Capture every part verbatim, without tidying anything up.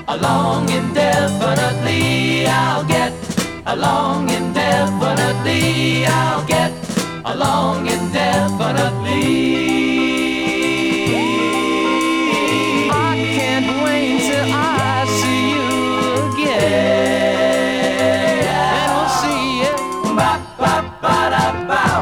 along indefinitely. I'll get along indefinitely. I'll get along indefinitely. I can't wait till I see you again, and we'll see you. Ba ba ba da bow.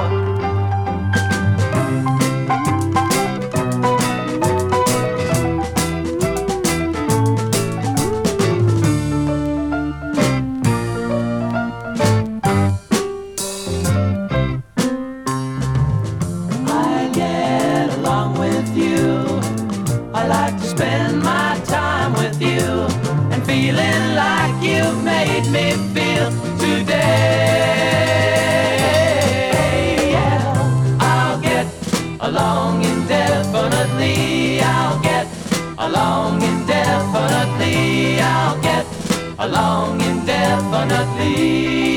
I like to spend my time with you and feeling like you've made me feel today. Yeah, I'll get along indefinitely. I'll get along indefinitely. I'll get along indefinitely.